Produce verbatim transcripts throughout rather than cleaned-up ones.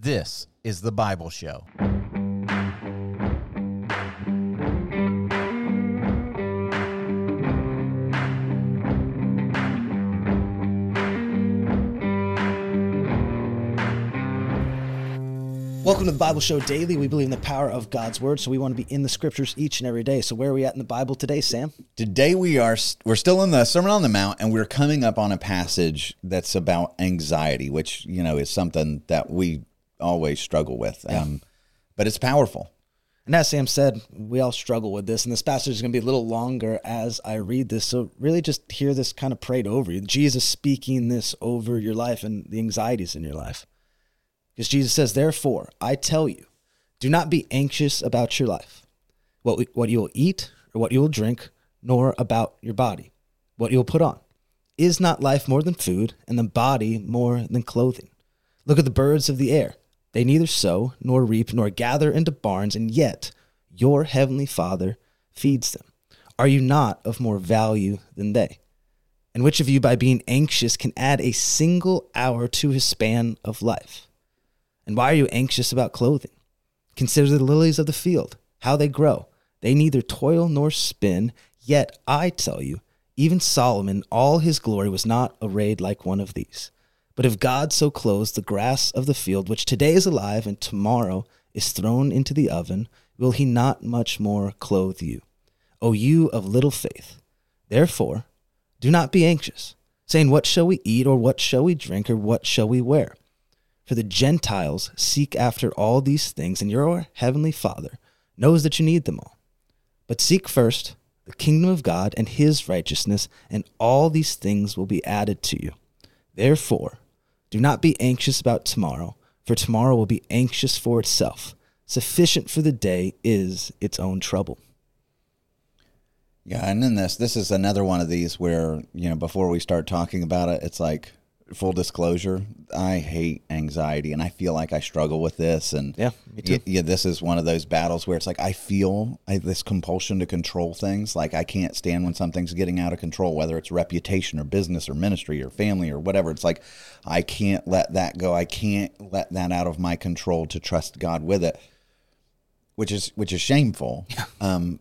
This is The Bible Show. Welcome to the Bible Show Daily. We believe in the power of God's Word, so we want to be in the Scriptures each and every day. So where are we at in the Bible today, Sam? Today we are, we're still in the Sermon on the Mount, and we're coming up on a passage that's about anxiety, which, you know, is something that we always struggle with, Yeah. um, but it's powerful. And as Sam said, we all struggle with this, and this passage is going to be a little longer as I read this, so really just hear this kind of prayed over you. Jesus speaking this over your life and the anxieties in your life. Because Jesus says, therefore, I tell you, do not be anxious about your life, what what you will eat or what you will drink, nor about your body, what you will put on. Is not life more than food, and the body more than clothing? Look at the birds of the air. They neither sow, nor reap, nor gather into barns, and yet your heavenly Father feeds them. Are you not of more value than they? And which of you, by being anxious, can add a single hour to his span of life? And why are you anxious about clothing? Consider the lilies of the field, how they grow. They neither toil nor spin, yet I tell you, even Solomon, in all his glory, was not arrayed like one of these. But if God so clothes the grass of the field, which today is alive and tomorrow is thrown into the oven, will he not much more clothe you, O you of little faith? Therefore, do not be anxious, saying, what shall we eat, or what shall we drink, or what shall we wear? For the Gentiles seek after all these things, and your heavenly Father knows that you need them all. But seek first the kingdom of God and his righteousness, and all these things will be added to you. Therefore, do not be anxious about tomorrow, for tomorrow will be anxious for itself. Sufficient for the day is its own trouble. Yeah, and in this, this is another one of these where, you know, before we start talking about it, it's like, full disclosure, I hate anxiety, and I feel like I struggle with this. And Yeah, me too. y- yeah, this is one of those battles where it's like I feel I, this compulsion to control things. Like I can't stand when something's getting out of control, whether it's reputation or business or ministry or family or whatever. It's like I can't let that go. I can't let that out of my control to trust God with it, which is which is shameful. Yeah. Um,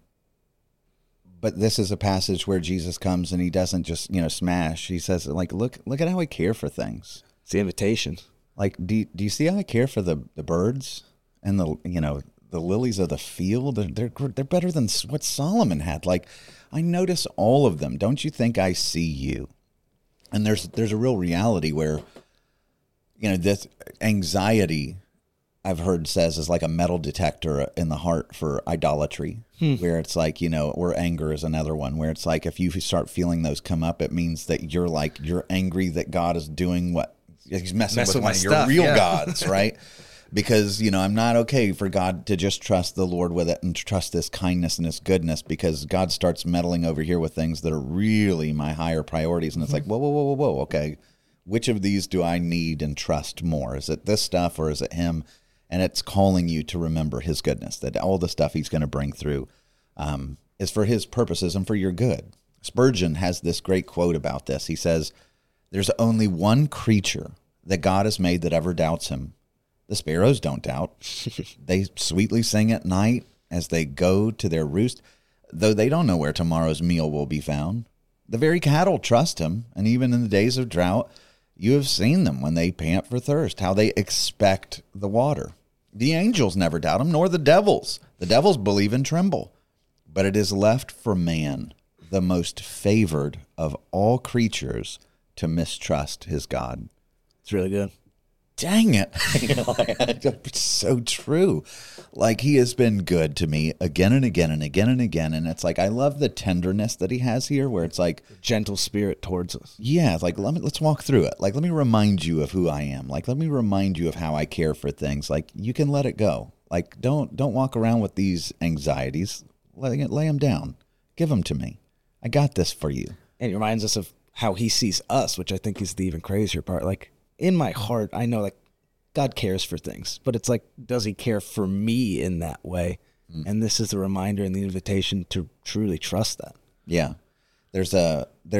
But this is a passage where Jesus comes and he doesn't just, you know, smash. He says, like, look, look at how I care for things. It's the invitation. Like, do you, do you see how I care for the, the birds and the, you know, the lilies of the field? They're, they're, they're better than what Solomon had. Like, I notice all of them. Don't you think I see you? And there's, there's a real reality where, you know, this anxiety, I've heard says, is like a metal detector in the heart for idolatry, hmm. where it's like, you know, or anger is another one, where it's like if you start feeling those come up, it means that you're like, you're angry that God is doing what, he's messing Mess with, with one my of your stuff, real yeah. gods, right? Because, you know, I'm not okay for God to just trust the Lord with it and trust this kindness and this goodness, because God starts meddling over here with things that are really my higher priorities. And it's mm-hmm. like, whoa, whoa, whoa, whoa, whoa, okay. Which of these do I need and trust more? Is it this stuff or is it him? And it's calling you to remember his goodness, that all the stuff he's going to bring through um, is for his purposes and for your good. Spurgeon has this great quote about this. He says, there's only one creature that God has made that ever doubts him. The sparrows don't doubt. They sweetly sing at night as they go to their roost, though they don't know where tomorrow's meal will be found. The very cattle trust him, and even in the days of drought, you have seen them when they pant for thirst, how they expect the water. The angels never doubt him, nor the devils. The devils believe and tremble. But it is left for man, the most favored of all creatures, to mistrust his God. It's really good. Dang it. You know, it's so true. Like, he has been good to me again and again and again and again. And it's like, I love the tenderness that he has here, where it's like, Gentle spirit towards us. yeah, it's like, let me, let's walk through it. Like, let me remind you of who I am. Like, let me remind you of how I care for things. Like, you can let it go. Like, don't, don't walk around with these anxieties. Lay, lay them down. Give them to me. I got this for you. And it reminds us of how he sees us, which I think is the even crazier part. Like, in my heart, I know, like, God cares for things, but it's like, does he care for me in that way? Mm. And this is the reminder and the invitation to truly trust that. Yeah. There's a, there's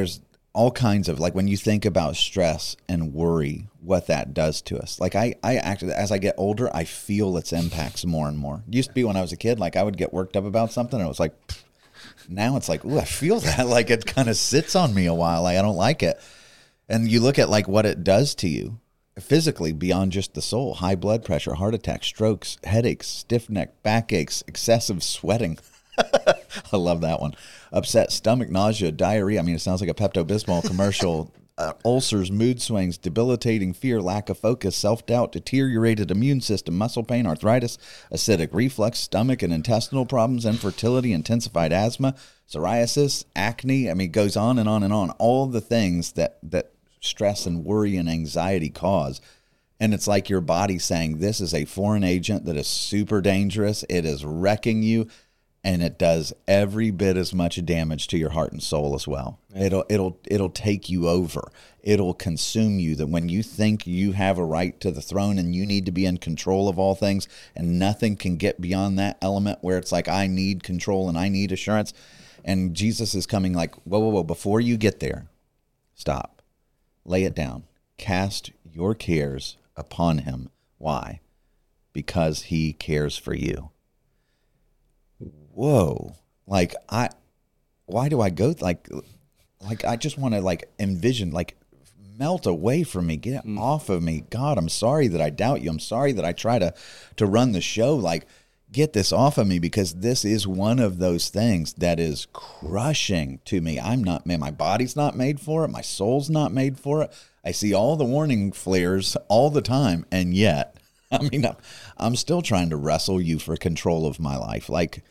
all kinds of, like when you think about stress and worry, what that does to us. Like I, I actually, as I get older, I feel its impacts more and more. It used to be when I was a kid, like I would get worked up about something and it was like, pfft. Now it's like, ooh, I feel that. Like it kind of sits on me a while. Like I don't like it. And you look at like what it does to you physically beyond just the soul: high blood pressure, heart attacks, strokes, headaches, stiff neck, backaches, excessive sweating. I love that one. Upset stomach, nausea, diarrhea. I mean, it sounds like a Pepto-Bismol commercial. Uh, ulcers, mood swings, debilitating fear, lack of focus, self-doubt, deteriorated immune system, muscle pain, arthritis, acidic reflux, stomach and intestinal problems, infertility, intensified asthma, psoriasis, acne. I mean, it goes on and on and on. All the things that, that stress and worry and anxiety cause. And it's like your body saying, this is a foreign agent that is super dangerous. It is wrecking you. And it does every bit as much damage to your heart and soul as well. It'll it'll it'll take you over. It'll consume you. That when you think you have a right to the throne and you need to be in control of all things, and nothing can get beyond that element where it's like, I need control and I need assurance. And Jesus is coming like, whoa, whoa, whoa, before you get there, stop. Lay it down. Cast your cares upon him. Why? Because he cares for you. Whoa, like I, why do I go like, like I just want to like envision, like melt away from me, get mm. off of me. God, I'm sorry that I doubt you. I'm sorry that I try to, to run the show. Like get this off of me, because this is one of those things that is crushing to me. I'm not, man, my body's not made for it. My soul's not made for it. I see all the warning flares all the time. And yet, I mean, I'm, I'm still trying to wrestle you for control of my life. Like,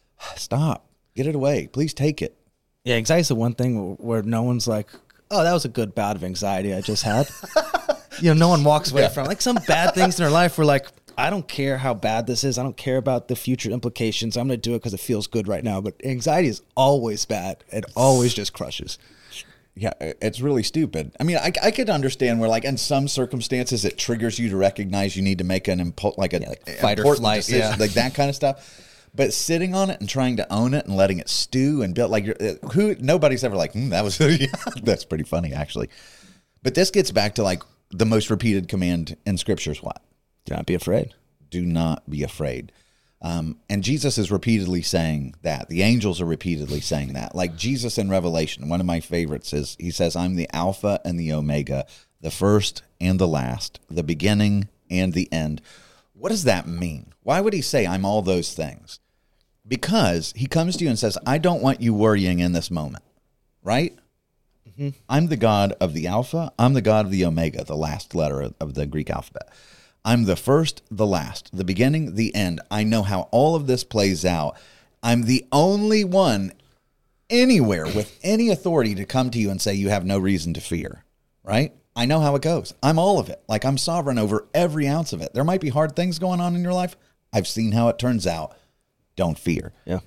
stop, get it away, please take it. Yeah, anxiety is the one thing where no one's like, oh, that was a good bout of anxiety I just had. You know, no one walks away yeah. from like some bad things in their life. We're like, I don't care how bad this is. I don't care about the future implications. I'm going to do it because it feels good right now. But anxiety is always bad. It always just crushes. Yeah, it's really stupid. I mean, I, I could understand where, like, in some circumstances, it triggers you to recognize you need to make an impulse, like a yeah, like fight or flight, decision, yeah. like that kind of stuff. But sitting on it and trying to own it and letting it stew and build, like, you're, who nobody's ever like, hmm, that was yeah, that's pretty funny actually. But this gets back to like the most repeated command in Scripture is what? Do not be afraid. Do not be afraid. Um, and Jesus is repeatedly saying that. The angels are repeatedly saying that. Like Jesus in Revelation, one of my favorites is, he says, I'm the Alpha and the Omega, the first and the last, the beginning and the end. What does that mean? Why would he say I'm all those things? Because he comes to you and says, I don't want you worrying in this moment, right? Mm-hmm. I'm the God of the Alpha. I'm the God of the Omega, the last letter of, of the Greek alphabet. I'm the first, the last, the beginning, the end. I know how all of this plays out. I'm the only one anywhere with any authority to come to you and say you have no reason to fear, right? I know how it goes. I'm all of it. Like I'm sovereign over every ounce of it. There might be hard things going on in your life. I've seen how it turns out. Don't fear. Yeah.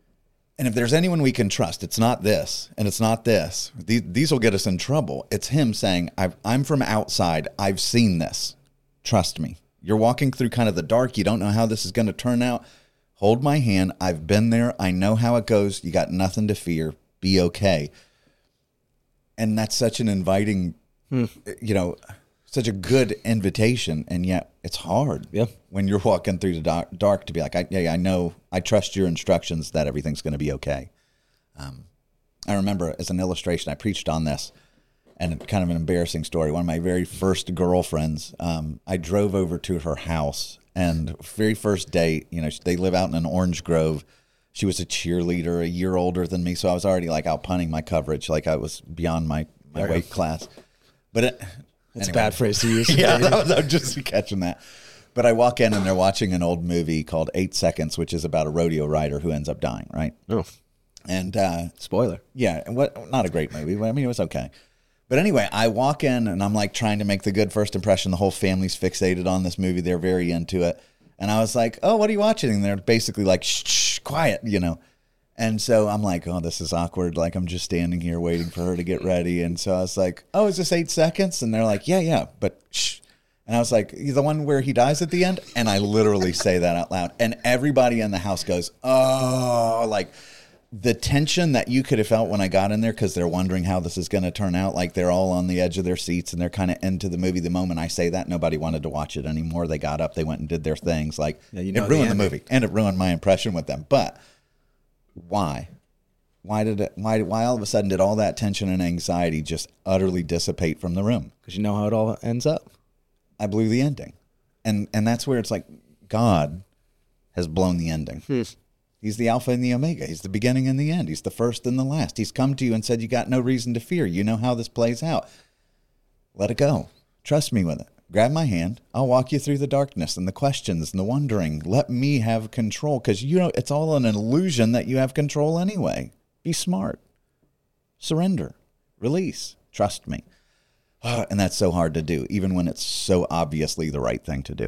And if there's anyone we can trust, it's not this and it's not this. These, these will get us in trouble. It's him saying, I've, I'm from outside. I've seen this. Trust me. You're walking through kind of the dark. You don't know how this is going to turn out. Hold my hand. I've been there. I know how it goes. You got nothing to fear. Be okay. And that's such an inviting, hmm. you know, such a good invitation. And yet it's hard yeah. when you're walking through the dark, dark to be like, I, yeah, I know, I trust your instructions that everything's going to be okay. Um, I remember as an illustration, I preached on this. And kind of an embarrassing story. One of my very first girlfriends, um, I drove over to her house, and very first date, you know, they live out in an orange grove. She was a cheerleader, a year older than me, so I was already like out punting my coverage, like I was beyond my, my weight class. But it, it's anyway. a bad phrase to use. Yeah, I was, I'm just catching that. But I walk in and they're watching an old movie called Eight Seconds, which is about a rodeo rider who ends up dying, right? Oh, and uh, spoiler. Yeah, and what? Not a great movie, but I mean it was okay. But anyway, I walk in and I'm like trying to make the good first impression. The whole family's fixated on this movie. They're very into it. And I was like, oh, what are you watching? And they're basically like, shh, shh, quiet, you know. And so I'm like, oh, this is awkward. Like I'm just standing here waiting for her to get ready. And so I was like, oh, is this eight seconds? And they're like, yeah, yeah, but shh. And I was like, the one where he dies at the end? And I literally say that out loud. And everybody in the house goes, oh, like the tension that you could have felt when I got in there, because they're wondering how this is going to turn out, like they're all on the edge of their seats and they're kind of into the movie. The moment I say that, nobody wanted to watch it anymore. They got up, they went and did their things. Like, yeah, you know it ruined the the movie, and it ruined my impression with them. But why? Why did it? Why? Why all of a sudden did all that tension and anxiety just utterly dissipate from the room? Because you know how it all ends up. I blew the ending, and and that's where it's like God has blown the ending. Hmm. He's the Alpha and the Omega. He's the beginning and the end. He's the first and the last. He's come to you and said, you got no reason to fear. You know how this plays out. Let it go. Trust me with it. Grab my hand. I'll walk you through the darkness and the questions and the wondering. Let me have control, because you know it's all an illusion that you have control anyway. Be smart. Surrender. Release. Trust me. And that's so hard to do, even when it's so obviously the right thing to do.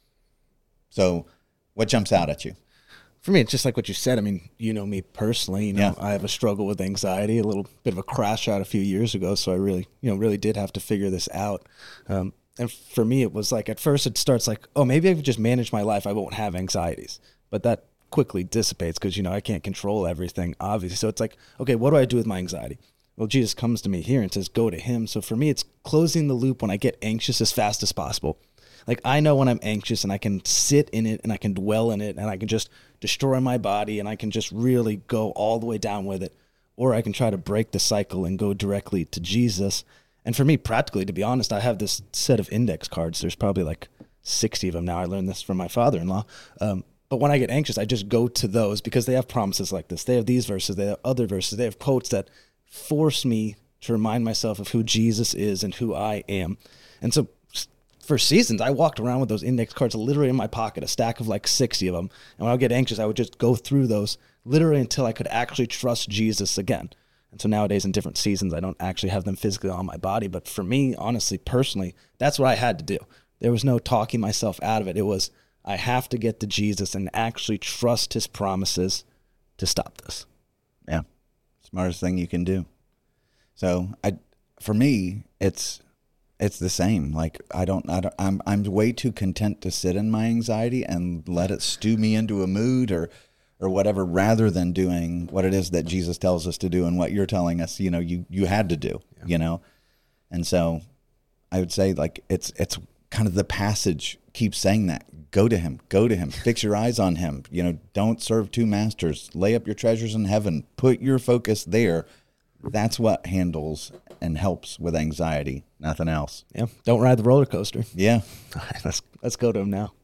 So what jumps out at you? For me, it's just like what you said. I mean, you know me personally. You know, Yeah. I have a struggle with anxiety, a little bit of a crash out a few years ago. So I really, you know, really did have to figure this out. Um, and for me, it was like, at first it starts like, oh, maybe I could just manage my life. I won't have anxieties. But that quickly dissipates because, you know, I can't control everything, obviously. So it's like, okay, what do I do with my anxiety? Well, Jesus comes to me here and says, go to him. So for me, it's closing the loop when I get anxious as fast as possible. Like, I know when I'm anxious and I can sit in it and I can dwell in it and I can just destroy my body and I can just really go all the way down with it. Or I can try to break the cycle and go directly to Jesus. And for me, practically, to be honest, I have this set of index cards. There's probably like sixty of them now. I learned this from my father-in-law. Um, but when I get anxious, I just go to those because they have promises like this. They have these verses. They have other verses. They have quotes that force me to remind myself of who Jesus is and who I am. And so for seasons, I walked around with those index cards literally in my pocket, a stack of like sixty of them. And when I would get anxious, I would just go through those literally until I could actually trust Jesus again. And so nowadays in different seasons, I don't actually have them physically on my body. But for me, honestly, personally, that's what I had to do. There was no talking myself out of it. It was, I have to get to Jesus and actually trust his promises to stop this. Yeah. Smartest thing you can do. So I, for me, it's, it's the same. Like I don't, I don't, I'm, I'm way too content to sit in my anxiety and let it stew me into a mood or, or whatever, rather than doing what it is that Jesus tells us to do and what you're telling us, you know, you, you had to do, yeah. you know? And so I would say like, it's, it's kind of the passage keeps saying that. Go to him, go to him, fix your eyes on him. You know, don't serve two masters, lay up your treasures in heaven, put your focus there. That's what handles and helps with anxiety, nothing else. Yeah. Don't ride the roller coaster. Yeah. All right, let's, let's go to him now.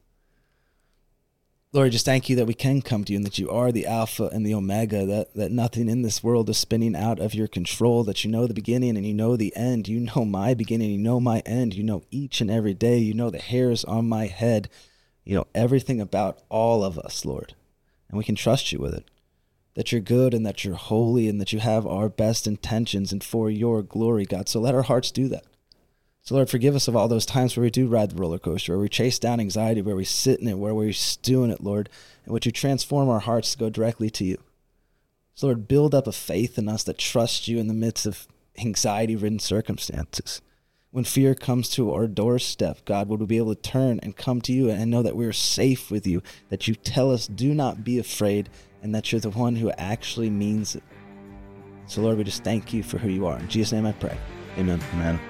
Lord, just thank you that we can come to you and that you are the Alpha and the Omega, that, that nothing in this world is spinning out of your control, that you know the beginning and you know the end. You know my beginning, you know my end. You know each and every day. You know the hairs on my head. You know everything about all of us, Lord. And we can trust you with it, that you're good and that you're holy and that you have our best intentions and for your glory, God. So let our hearts do that. So, Lord, forgive us of all those times where we do ride the roller coaster, where we chase down anxiety, where we sit in it, where we stew in it, Lord, and would you transform our hearts to go directly to you. So, Lord, build up a faith in us that trusts you in the midst of anxiety-ridden circumstances. When fear comes to our doorstep, God, would we be able to turn and come to you and know that we are safe with you, that you tell us, do not be afraid, and that you're the one who actually means it. So, Lord, we just thank you for who you are. In Jesus' name I pray. Amen. Amen.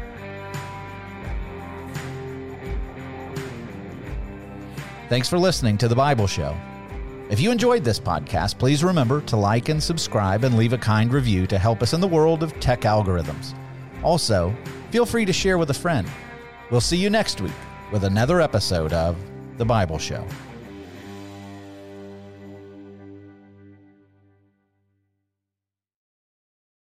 Thanks for listening to The Bible Show. If you enjoyed this podcast, please remember to like and subscribe and leave a kind review to help us in the world of tech algorithms. Also, feel free to share with a friend. We'll see you next week with another episode of The Bible Show.